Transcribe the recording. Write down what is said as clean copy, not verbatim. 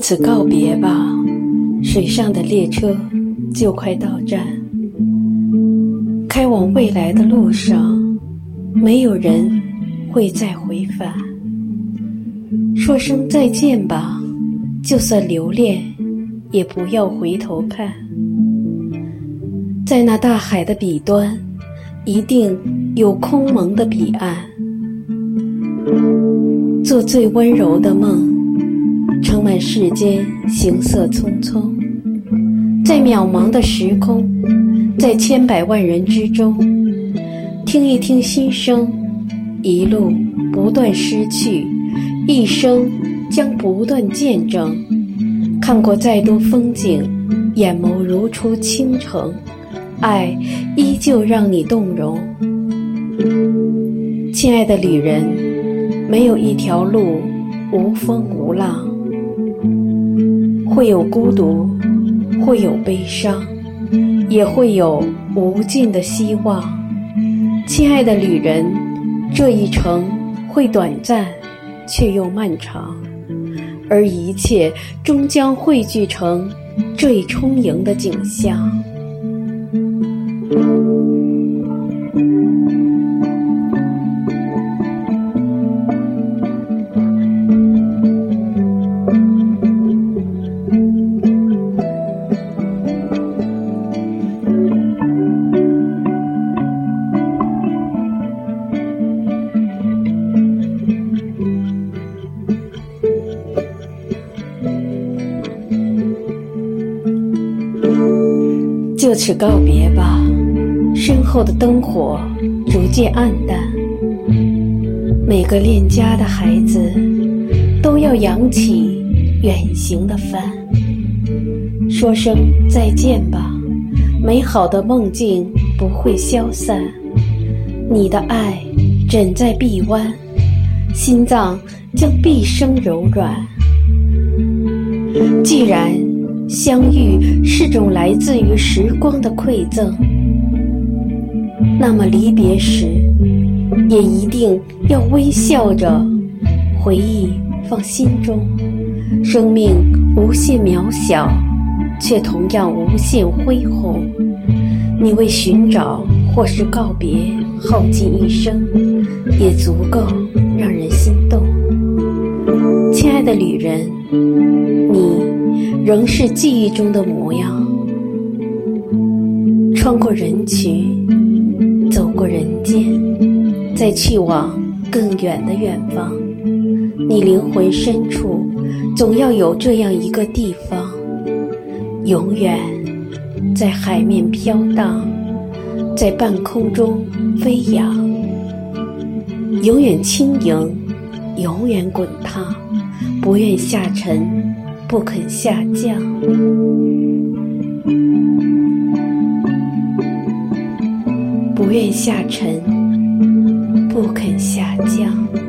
此告别吧，水上的列车就快到站，开往未来的路上，没有人会再回返。说声再见吧，就算留恋，也不要回头看。在那大海的彼端，一定有空蒙的彼岸。做最温柔的梦，盛满世间行色匆匆。在渺茫的时空，在千百万人之中，听一听心声，一路不断失去，一生将不断见证。看过再多风景，眼眸如初倾城，爱依旧让你动容。亲爱的旅人，没有一条路无风无浪，会有孤独，会有悲伤，也会有无尽的希望。亲爱的旅人，这一程会短暂，却又漫长，而一切终将汇聚成最充盈的景象。就此告别吧，身后的灯火逐渐暗淡。每个恋家的孩子都要扬起远行的帆。说声再见吧，美好的梦境不会消散。你的爱枕在臂弯，心脏将毕生柔软。既然相遇是种来自于时光的馈赠，那么离别时也一定要微笑着，回忆放心中。生命无限渺小，却同样无限恢宏。你为寻找或是告别耗尽一生，也足够让人心动。亲爱的旅人，你仍是记忆中的模样。穿过人群，走过人间，再去往更远的远方。你灵魂深处总要有这样一个地方，永远在海面飘荡，在半空中飞扬，永远轻盈，永远滚烫，不愿下沉，不肯下降。不愿下沉，不肯下降。